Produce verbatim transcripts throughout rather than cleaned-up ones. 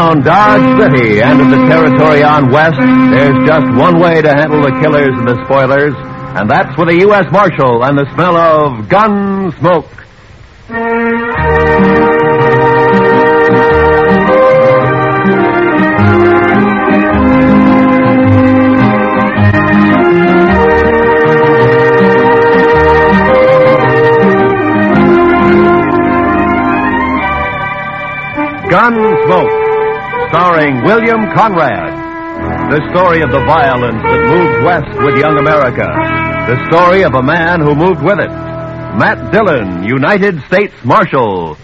around Dodge City and in the territory on west, there's just one way to handle the killers and the spoilers, and that's with a U S Marshal and the smell of gun smoke. Gunsmoke, starring William Conrad. The story of the violence that moved west with young America. The story of a man who moved with it. Matt Dillon, United States Marshal.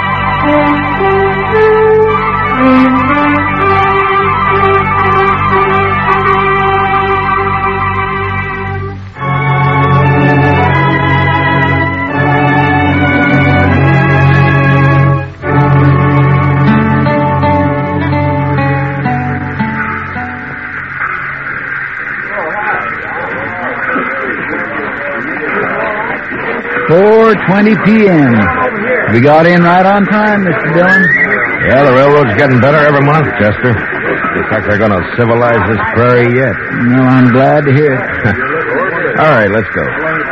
four twenty p.m. We got in right on time, Mister Dillon. Yeah, the railroad's getting better every month, Chester. Looks like they're going to civilize this prairie yet. No, I'm glad to hear it. All right, let's go.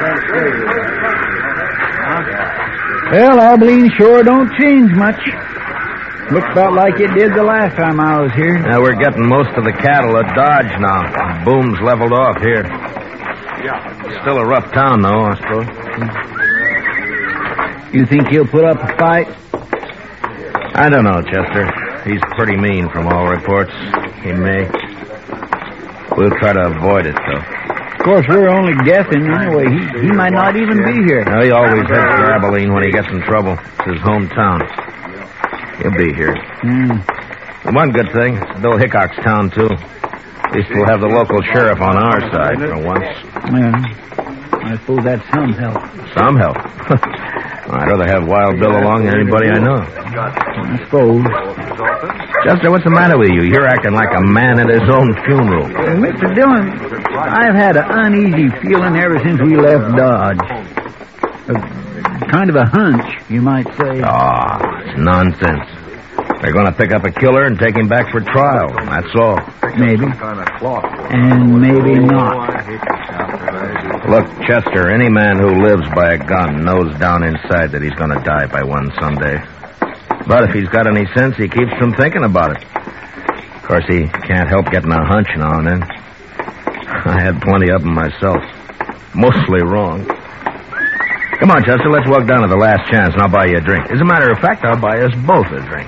Well, Abilene sure don't change much. Looks about like it did the last time I was here. Now, we're getting most of the cattle at Dodge now. Boom's leveled off here. Still a rough town, though, I suppose. You think he'll put up a fight? I don't know, Chester. He's pretty mean from all reports. He may. We'll try to avoid it, though. Of course, we're only guessing anyway. He, he might not even be here. No, he always heads for Abilene when he gets in trouble. It's his hometown. He'll be here. Mm. One good thing, it's Bill Hickok's town, too. At least we'll have the local sheriff on our side for once. Yeah. I suppose that's some help. Some help. I'd rather have Wild Bill along than anybody I know. I suppose. Chester, what's the matter with you? You're acting like a man at his own funeral. Well, Mister Dillon, I've had an uneasy feeling ever since we left Dodge. A, kind of a hunch, you might say. Ah, oh, it's nonsense. They're going to pick up a killer and take him back for trial. That's all. Maybe. And maybe not. Look, Chester, any man who lives by a gun knows down inside that he's going to die by one someday. But if he's got any sense, he keeps from thinking about it. Of course, he can't help getting a hunch now and then. I had plenty of them myself. Mostly wrong. Come on, Chester, let's walk down to the Last Chance and I'll buy you a drink. As a matter of fact, I'll buy us both a drink.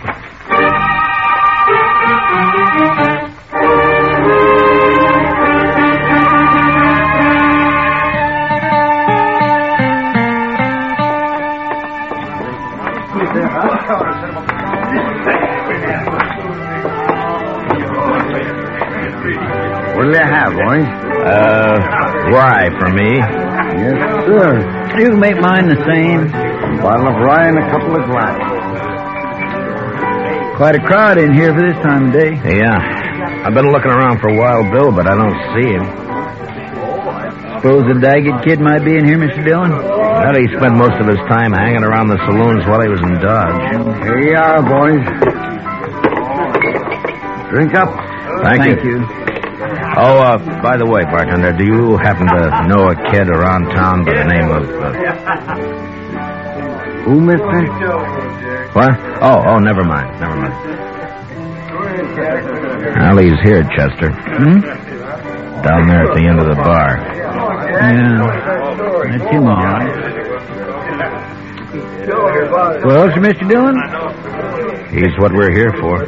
What'll you have, boys? Uh, rye for me. Yes, sir. You can make mine the same. A bottle of rye and a couple of glasses. Quite a crowd in here for this time of day. Yeah. I've been looking around for Wild Bill, but I don't see him. Suppose the Daggett kid might be in here, Mister Dillon? How did he spend most of his time hanging around the saloons while he was in Dodge? Here you are, boys. Drink up. Thank, Thank you. you. Oh, uh, by the way, bartender, do you happen to know a kid around town by the name of... Uh... Who, mister? What? Oh, oh, never mind, never mind. Well, he's here, Chester. Hmm? Down there at the end of the bar. Yeah. That's him, all right. Well, Sir Mister Dillon? He's what we're here for.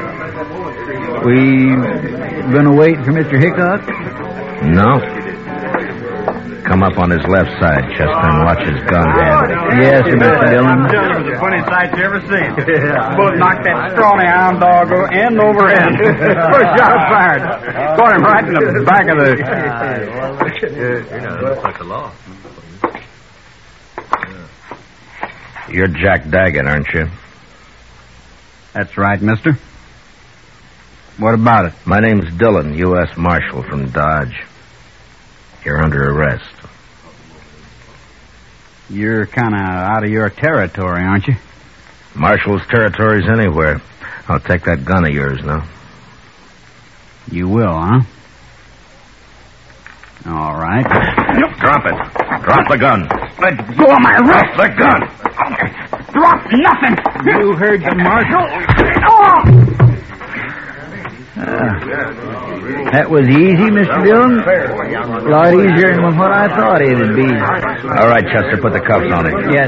We gonna wait for Mister Hickok? No. Come up on his left side, Chester, and watch his gun handle. Yes, Sir Mister Dillon. It was the funniest sight you ever seen. Both knocked that scrawny hound dog end over end. First shot fired. Caught him right in the back of the... Looks like the law. You're Jack Daggett, aren't you? That's right, mister. What about it? My name's Dillon, U S Marshal from Dodge. You're under arrest. You're kind of out of your territory, aren't you? Marshal's territory's anywhere. I'll take that gun of yours now. You will, huh? All right. Drop it. Drop the gun. Let go of my wrist. The gun. Drop nothing. You heard the marshal? Oh! Uh, that was easy, Mister Dillon. A lot easier than what I thought it'd be. All right, Chester, put the cuffs on him. Yes.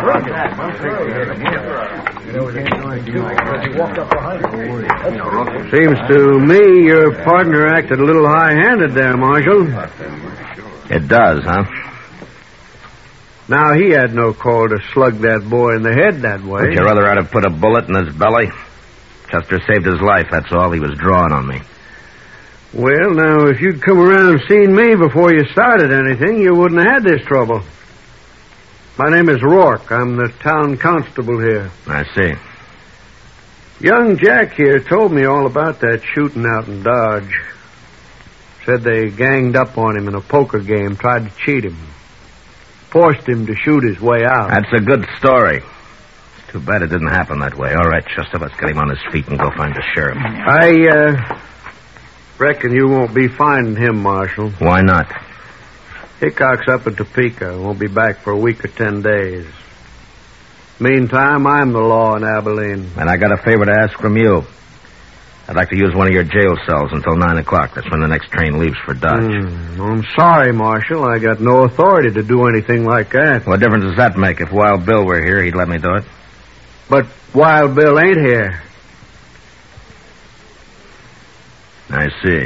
Seems to me your partner acted a little high-handed there, Marshal. It does, huh? Now, he had no call to slug that boy in the head that way. Would you rather I'd have put a bullet in his belly? Chester saved his life, that's all. He was drawing on me. Well, now, if you'd come around and seen me before you started anything, you wouldn't have had this trouble. My name is Rourke. I'm the town constable here. I see. Young Jack here told me all about that shooting out in Dodge. Said they ganged up on him in a poker game, tried to cheat him. Forced him to shoot his way out. That's a good story. It's too bad it didn't happen that way. All right, Chester, let's get him on his feet and go find the sheriff. I, uh, reckon you won't be finding him, Marshal. Why not? Hickok's up at Topeka. Won't be back for a week or ten days. Meantime, I'm the law in Abilene. And I got a favor to ask from you. I'd like to use one of your jail cells until nine o'clock. That's when the next train leaves for Dodge. Mm, I'm sorry, Marshal. I got no authority to do anything like that. What difference does that make? If Wild Bill were here, he'd let me do it. But Wild Bill ain't here. I see.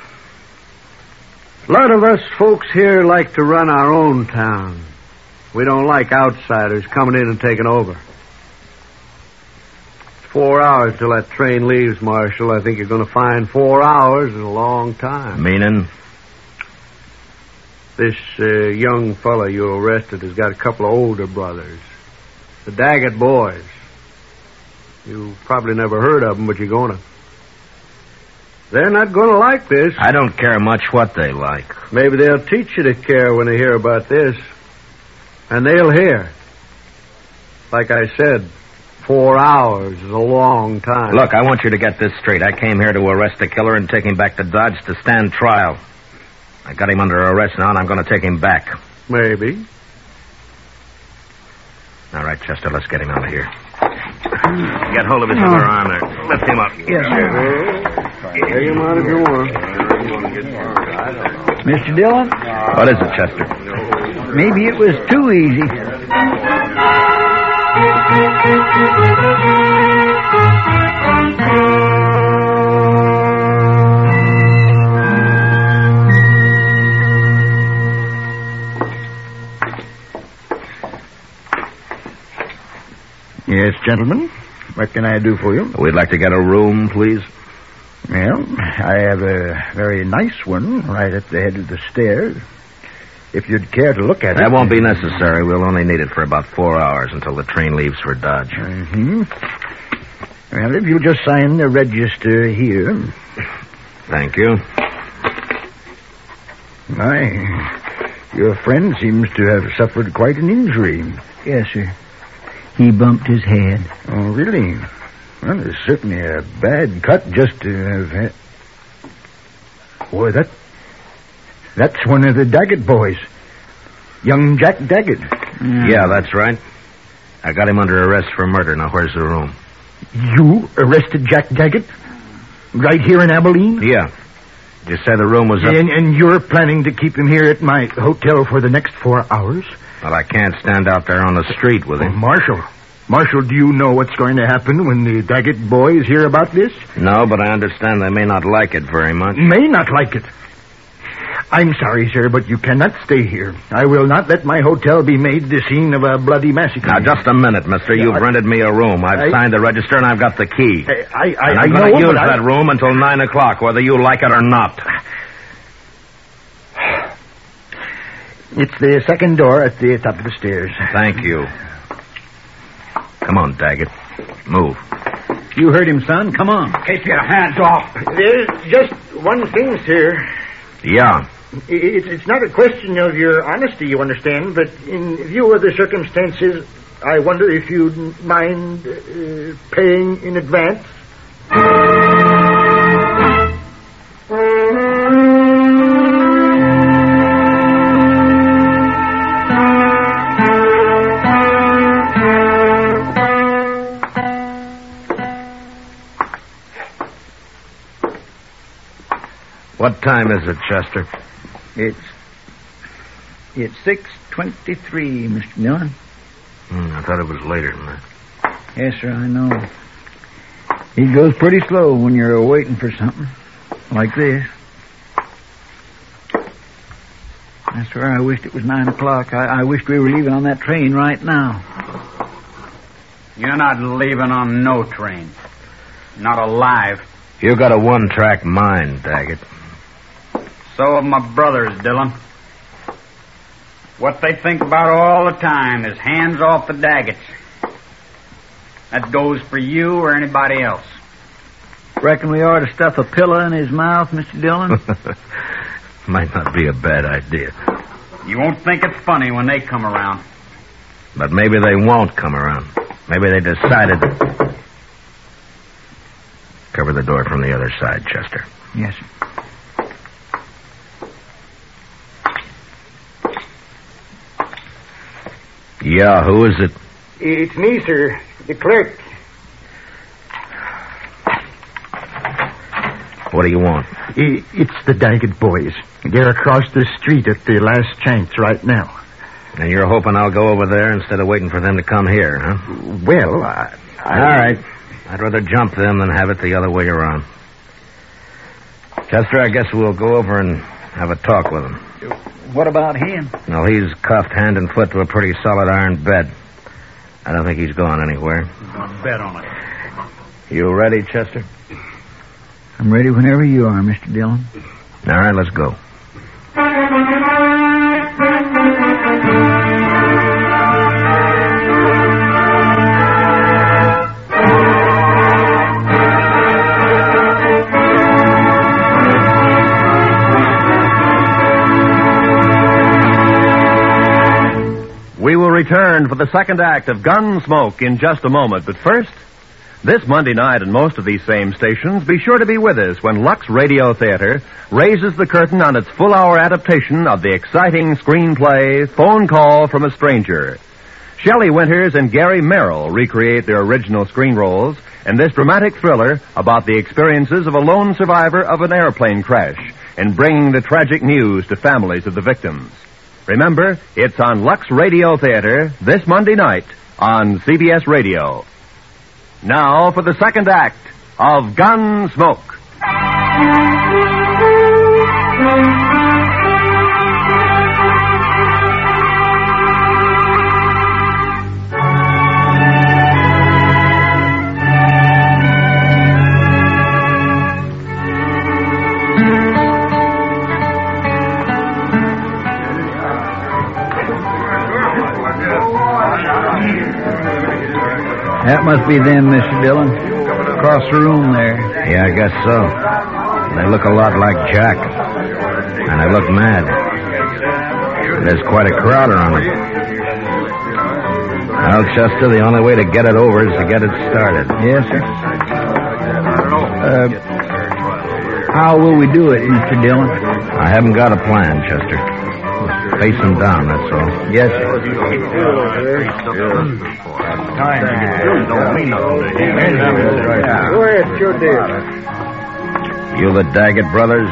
A lot of us folks here like to run our own town. We don't like outsiders coming in and taking over. It's four hours till that train leaves, Marshal. I think you're going to find four hours is a long time. Meaning? This uh, young fella you arrested has got a couple of older brothers. The Daggett boys. You probably never heard of them, but you're going to. They're not going to like this. I don't care much what they like. Maybe they'll teach you to care when they hear about this. And they'll hear. Like I said, four hours is a long time. Look, I want you to get this straight. I came here to arrest the killer and take him back to Dodge to stand trial. I got him under arrest now, and I'm going to take him back. Maybe. All right, Chester, let's get him out of here. Get hold of his other arm there. Lift him up. Yes, sir. Take him out if you want. Mister Dillon? What is it, Chester? Maybe it was too easy. Yes, gentlemen. What can I do for you? We'd like to get a room, please. Well, I have a very nice one right at the head of the stairs. If you'd care to look at it. That won't be necessary. We'll only need it for about four hours until the train leaves for Dodge. Mm-hmm. Well, if you'll just sign the register here. Thank you. My, your friend seems to have suffered quite an injury. Yes, sir. He bumped his head. Oh, really? Well, it's certainly a bad cut just to have had. Boy, that... That's one of the Daggett boys. Young Jack Daggett. Mm. Yeah, that's right. I got him under arrest for murder. Now, where's the room? You arrested Jack Daggett? Right here in Abilene? Yeah. Did you say the room was up? And, and you're planning to keep him here at my hotel for the next four hours? Well, I can't stand out there on the street with Oh, him. Marshal. Marshal, do you know what's going to happen when the Daggett boys hear about this? No, but I understand they may not like it very much. May not like it. I'm sorry, sir, but you cannot stay here. I will not let my hotel be made the scene of a bloody massacre. Now, just a minute, mister. You've I, rented me a room. I've I, signed the register, and I've got the key. I, I, I, and I'm I going know, to use but that I... room until nine o'clock, whether you like it or not. It's the second door at the top of the stairs. Thank you. Come on, Daggett. Move. You heard him, son. Come on. Keep your hands off. There's just one thing, sir. Yeah. It's, it's not a question of your honesty, you understand, but in view of the circumstances, I wonder if you'd mind uh, paying in advance. What time is it, Chester? It's... It's six twenty-three, Mister Dillon. Hmm, I thought it was later than that. Yes, sir, I know. It goes pretty slow when you're waiting for something. Like this. I swear I wished it was nine o'clock. I, I wished we were leaving on that train right now. You're not leaving on no train. Not alive. You got a one-track mind, Daggett. So have my brothers, Dillon. What they think about all the time is hands off the Daggets. That goes for you or anybody else. Reckon we ought to stuff a pillow in his mouth, Mister Dillon? Might not be a bad idea. You won't think it's funny when they come around. But maybe they won't come around. Maybe they decided to... Cover the door from the other side, Chester. Yes, sir. Yeah, who is it? It's me, sir. The clerk. What do you want? It's the Daggett boys. They're across the street at the last chance right now. And you're hoping I'll go over there instead of waiting for them to come here, huh? Well, I... I... All right. I'd rather jump them than have it the other way around. Chester, I guess we'll go over and have a talk with him. What about him? No, he's cuffed hand and foot to a pretty solid iron bed. I don't think he's going anywhere. I'll bet on it. You ready, Chester? I'm ready whenever you are, Mister Dillon. All right, let's go. We will return for the second act of Gunsmoke in just a moment. But first, this Monday night at most of these same stations, be sure to be with us when Lux Radio Theater raises the curtain on its full-hour adaptation of the exciting screenplay Phone Call from a Stranger. Shelley Winters and Gary Merrill recreate their original screen roles in this dramatic thriller about the experiences of a lone survivor of an airplane crash and bringing the tragic news to families of the victims. Remember, it's on Lux Radio Theater this Monday night on C B S Radio. Now for the second act of Gunsmoke. That must be them, Mister Dillon. Across the room there. Yeah, I guess so. They look a lot like Jack. And they look mad. There's quite a crowd around them. Well, Chester, the only way to get it over is to get it started. Yes, sir. Uh, how will we do it, Mister Dillon? I haven't got a plan, Chester. Face them down, that's all. Yes, sir. Go ahead, sure did. You the Daggett brothers?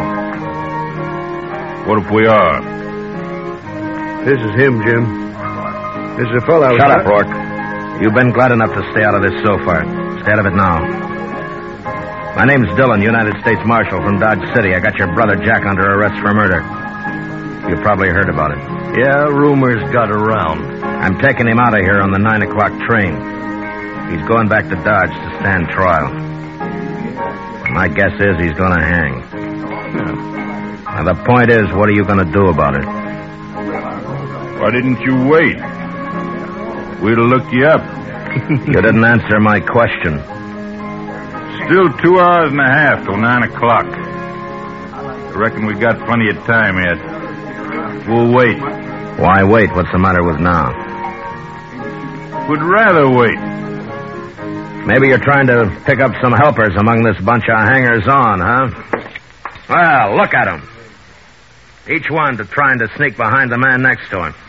What if we are? This is him, Jim. This is a fellow I was... Shut up, Rourke. You've been glad enough to stay out of this so far. Stay out of it now. My name's Dillon, United States Marshal from Dodge City. I got your brother Jack under arrest for murder. You probably heard about it. Yeah, rumors got around. I'm taking him out of here on the nine o'clock train. He's going back to Dodge to stand trial. My guess is he's going to hang. Yeah. Now, the point is, what are you going to do about it? Why didn't you wait? We'd have looked you up. You didn't answer my question. Still two hours and a half till nine o'clock. I reckon we got plenty of time yet. We'll wait. Why wait? What's the matter with now? Would rather wait. Maybe you're trying to pick up some helpers among this bunch of hangers-on, huh? Well, look at them. Each one to trying to sneak behind the man next to him.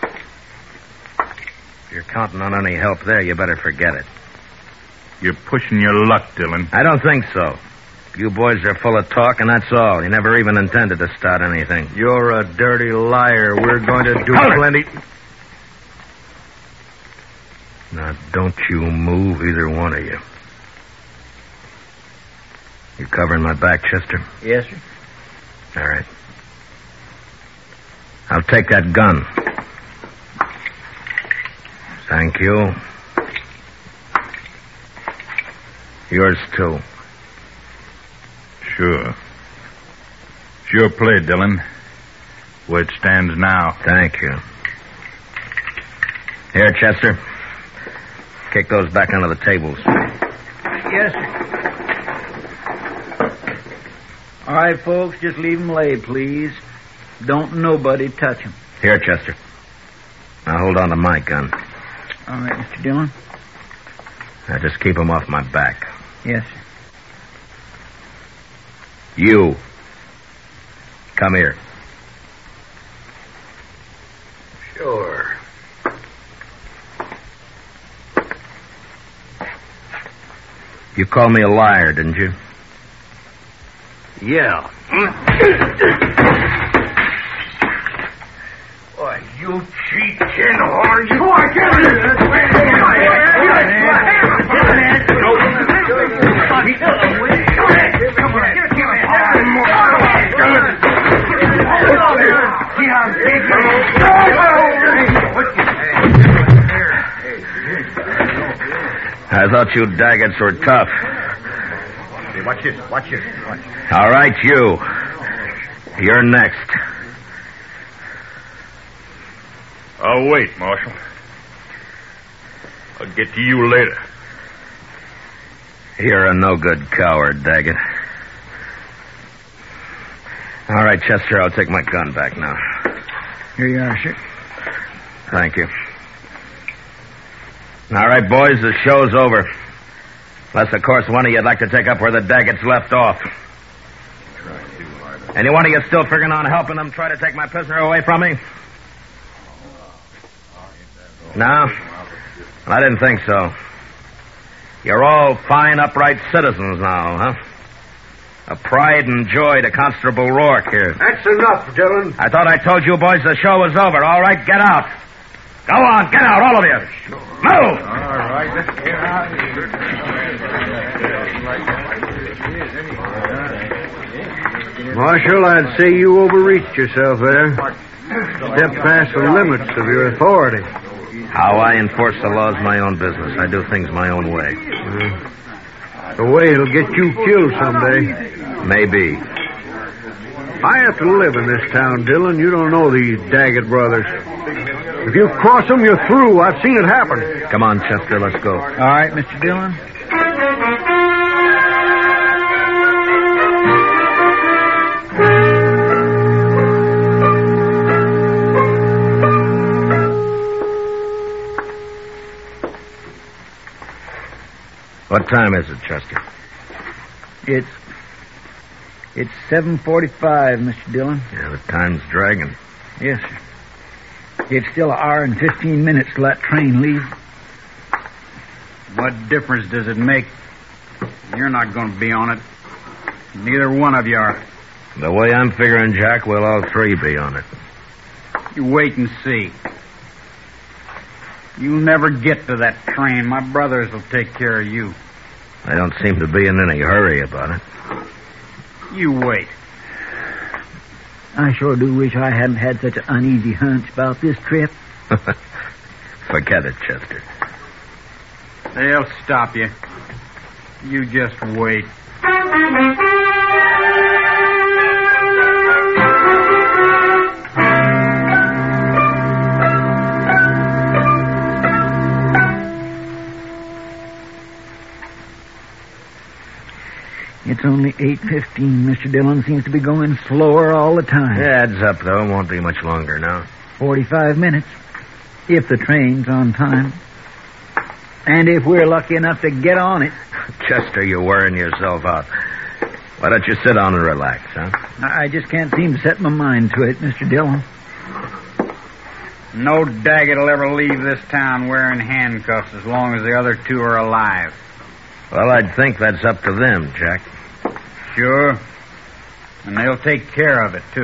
If you're counting on any help there, you better forget it. You're pushing your luck, Dillon. I don't think so. You boys are full of talk, and that's all. You never even intended to start anything. You're a dirty liar. We're going to do plenty. Now, don't you move, either one of you. You covering my back, Chester? Yes, sir. All right. I'll take that gun. Thank you. Yours, too. Sure. Sure play, Dillon. Where it stands now. Thank you. Here, Chester. Kick those back onto the tables. Yes, sir. All right, folks, just leave them lay, please. Don't nobody touch them. Here, Chester. Now hold on to my gun. All right, Mister Dillon. Now just keep them off my back. Yes, sir. You. Come here. Sure. You called me a liar, didn't you? Yeah. Boy, you cheat tin horn. You are I thought you Daggetts were tough. Hey, watch this. Watch this. Watch. All right, you. You're next. I'll wait, Marshal. I'll get to you later. You're a no-good coward, Daggett. All right, Chester, I'll take my gun back now. Here you are, sir. Thank you. All right, boys, the show's over. Unless, of course, one of you'd like to take up where the Daggetts left off. Any one of you still figuring on helping them try to take my prisoner away from me? No? I didn't think so. You're all fine, upright citizens now, huh? A pride and joy to Constable Rourke here. That's enough, Dillon. I thought I told you boys the show was over. All right, get out. Go on, get out, all of you. Move! All right, let's get out of here. Marshal, I'd say you overreached yourself there. Stepped past the limits of your authority. How I enforce the law is my own business. I do things my own way. Uh, the way it'll get you killed someday. Maybe. I have to live in this town, Dillon. You don't know these Daggett brothers. If you cross them, you're through. I've seen it happen. Come on, Chester, let's go. All right, Mister Dillon. What time is it, Chester? It's... It's seven forty-five, Mister Dillon. Yeah, the time's dragging. Yes, sir. It's still an hour and fifteen minutes till that train leaves. What difference does it make? You're not going to be on it. Neither one of you are. The way I'm figuring, Jack, we'll all three be on it. You wait and see. You'll never get to that train. My brothers will take care of you. I don't seem to be in any hurry about it. You wait. I sure do wish I hadn't had such an uneasy hunch about this trip. Forget it, Chester. They'll stop you. You just wait. It's only eight fifteen. Mister Dillon seems to be going slower all the time. Yeah, adds up, though. Won't be much longer now. Forty-five minutes, if the train's on time. And if we're lucky enough to get on it. Chester, you're wearing yourself out. Why don't you sit down and relax, huh? I just can't seem to set my mind to it, Mister Dillon. No Daggett will ever leave this town wearing handcuffs as long as the other two are alive. Well, I'd think that's up to them, Jack. Sure. And they'll take care of it, too.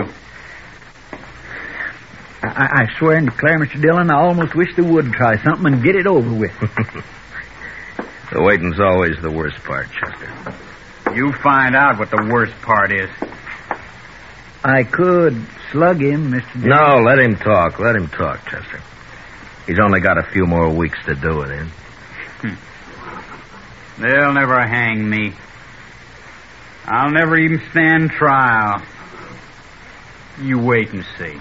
I, I swear and declare, Mister Dillon, I almost wish they would try something and get it over with. The waiting's always the worst part, Chester. You find out what the worst part is. I could slug him, Mister Dillon. No, let him talk. Let him talk, Chester. He's only got a few more weeks to do it in. They'll never hang me. I'll never even stand trial. You wait and see.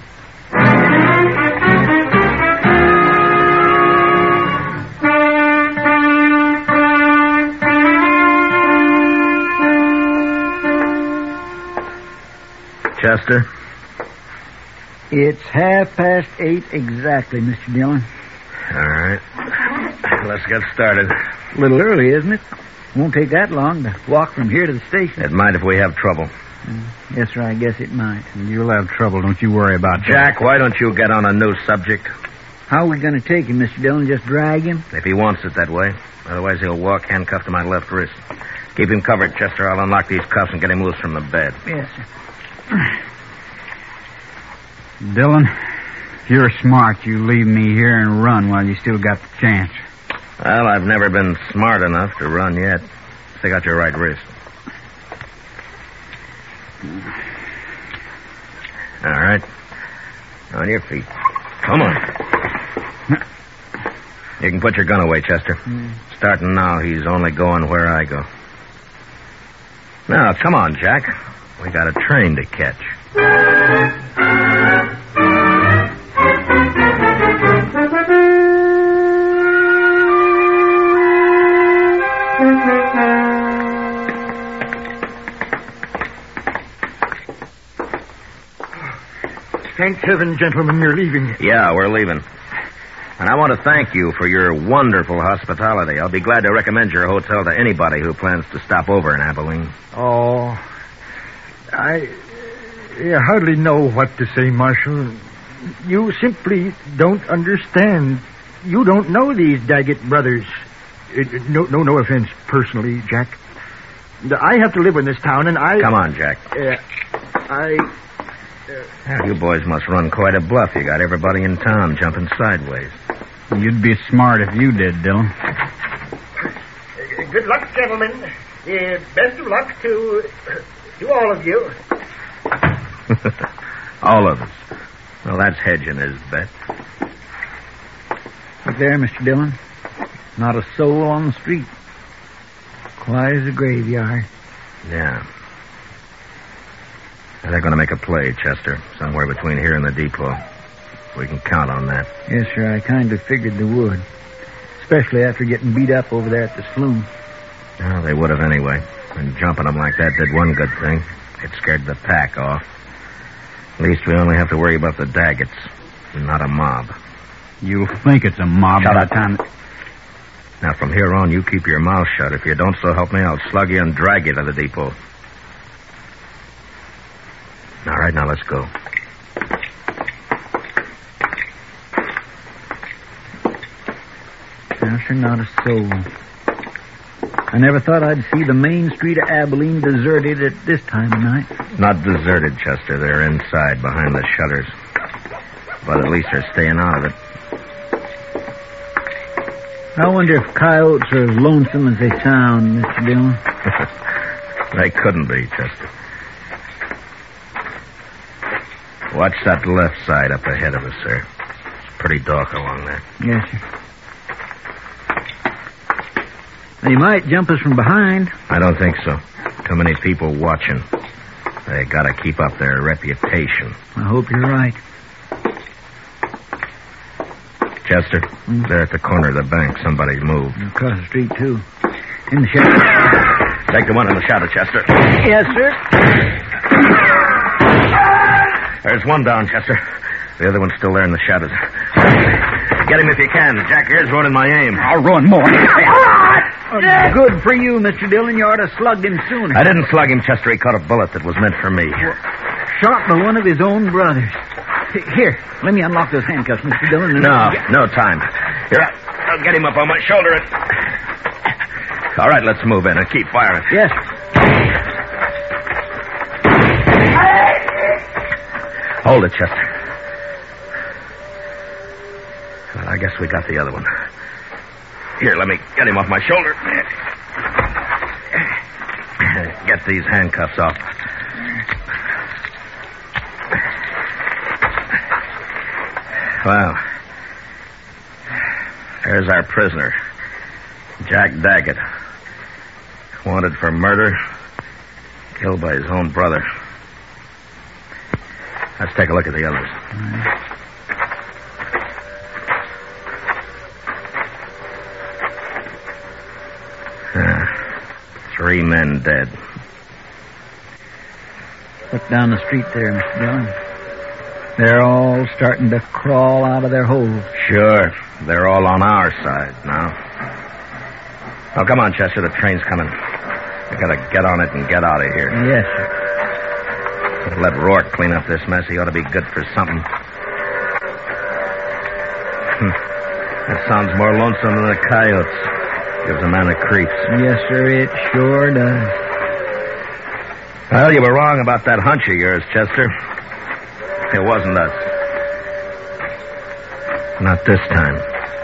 Chester? It's half past eight exactly, Mister Dillon. All right. Let's get started. A little early, isn't it? Won't take that long to walk from here to the station. It might if we have trouble. Uh, yes, sir, I guess it might. You'll have trouble, don't you worry about that. Jack, why don't you get on a new subject? How are we going to take him, Mister Dillon? Just drag him? If he wants it that way. Otherwise, he'll walk handcuffed to my left wrist. Keep him covered, Chester. I'll unlock these cuffs and get him loose from the bed. Yes, sir. Dillon, if you're smart, you leave me here and run while you still got the chance. Well, I've never been smart enough to run yet. Stick out your right wrist. All right. On your feet. Come on. You can put your gun away, Chester. Mm. Starting now, he's only going where I go. Now, come on, Jack. We got a train to catch. Thank heaven, gentlemen, you're leaving. Yeah, we're leaving. And I want to thank you for your wonderful hospitality. I'll be glad to recommend your hotel to anybody who plans to stop over in Abilene. Oh, I, I hardly know what to say, Marshal. You simply don't understand. You don't know these Daggett brothers. Uh, no, no, no offense personally, Jack. I have to live in this town, and I... Come on, Jack. Uh, I... Yeah, you boys must run quite a bluff. You got everybody in town jumping sideways. You'd be smart if you did, Dillon. Good luck, gentlemen. Uh, best of luck to to all of you. All of us. Well, that's hedging his bet. Look there, Mister Dillon. Not a soul on the street. Quiet as a graveyard. Yeah. They're going to make a play, Chester, somewhere between here and the depot. We can count on that. Yes, sir, I kind of figured they would. Especially after getting beat up over there at the saloon. Well, they would have anyway. And jumping them like that did one good thing. It scared the pack off. At least we only have to worry about the Daggets, not a mob. You think it's a mob Shut by up. the time... Now, from here on, you keep your mouth shut. If you don't, so help me, I'll slug you and drag you to the depot. All right, now let's go. No, sir, not a soul. I never thought I'd see the main street of Abilene deserted at this time of night. Not deserted, Chester. They're inside, behind the shutters. But at least they're staying out of it. I wonder if coyotes are as lonesome as they sound, Mister Dillon. They couldn't be, Chester. Watch that left side up ahead of us, sir. It's pretty dark along there. Yes, sir. They might jump us from behind. I don't think so. Too many people watching. They gotta keep up their reputation. I hope you're right. Chester, mm. They're at the corner of the bank. Somebody's moved. Across the street, too. In the shadow. Take the one in the shadow, Chester. Yes, sir. There's one down, Chester. The other one's still there in the shadows. Get him if you can. Jack here's ruining my aim. I'll ruin more. Oh, good for you, Mister Dillon. You ought to slugged him sooner. I didn't slug him, Chester. He caught a bullet that was meant for me. Shot by one of his own brothers. Here, let me unlock those handcuffs, Mister Dillon. No, no time. Here, I'll get him up on my shoulder. And... All right, let's move in and keep firing. Yes. Hold it, Chester. Well, I guess we got the other one. Here, let me get him off my shoulder. Get these handcuffs off. Well, there's our prisoner, Jack Daggett. Wanted for murder, killed by his own brother. Let's take a look at the others. Uh, three men dead. Look down the street there, Mister Dillon. They're all starting to crawl out of their holes. Sure. They're all on our side now. Oh, come on, Chester. The train's coming. I gotta get on it and get out of here. Yes, sir. Let Rourke clean up this mess. He ought to be good for something. Hm. That sounds more lonesome than the coyotes. Gives a man the creeps. Yes, sir, it sure does. Well, you were wrong about that hunch of yours, Chester. It wasn't us. Not this time.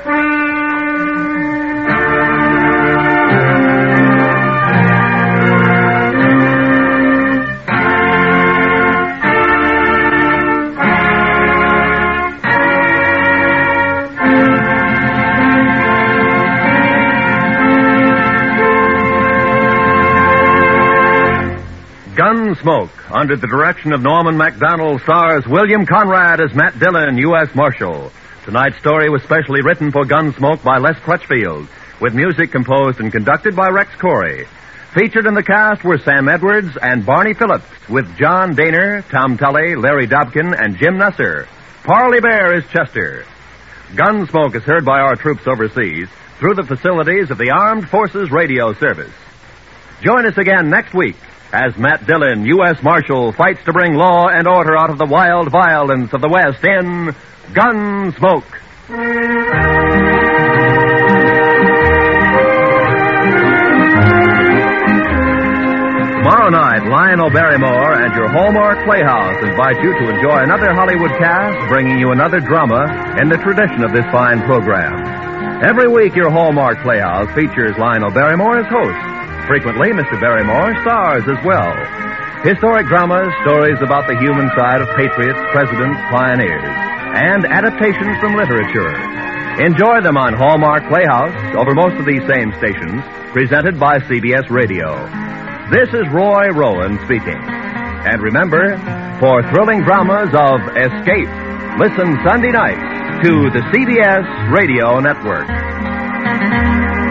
Gunsmoke, under the direction of Norman MacDonald, stars William Conrad as Matt Dillon, U S Marshal. Tonight's story was specially written for Gunsmoke by Les Crutchfield, with music composed and conducted by Rex Corey. Featured in the cast were Sam Edwards and Barney Phillips, with John Daner, Tom Tully, Larry Dobkin, and Jim Nusser. Parley Bear is Chester. Gunsmoke is heard by our troops overseas through the facilities of the Armed Forces Radio Service. Join us again next week as Matt Dillon, U S Marshal, fights to bring law and order out of the wild violence of the West in Gunsmoke. Tomorrow night, Lionel Barrymore and your Hallmark Playhouse invite you to enjoy another Hollywood cast, bringing you another drama in the tradition of this fine program. Every week, your Hallmark Playhouse features Lionel Barrymore as host. Frequently, Mister Barrymore stars as well. Historic dramas, stories about the human side of patriots, presidents, pioneers, and adaptations from literature. Enjoy them on Hallmark Playhouse over most of these same stations, presented by C B S Radio. This is Roy Rowan speaking. And remember, for thrilling dramas of escape, listen Sunday nights to the C B S Radio Network.